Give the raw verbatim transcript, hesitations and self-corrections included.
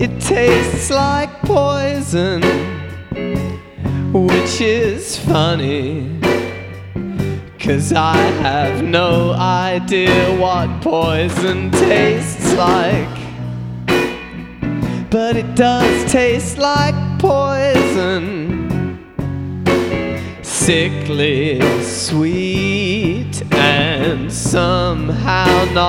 It tastes like poison, which is funny, 'cause I have no idea what poison tastes like. But it does taste like poison, sickly sweet, and somehow not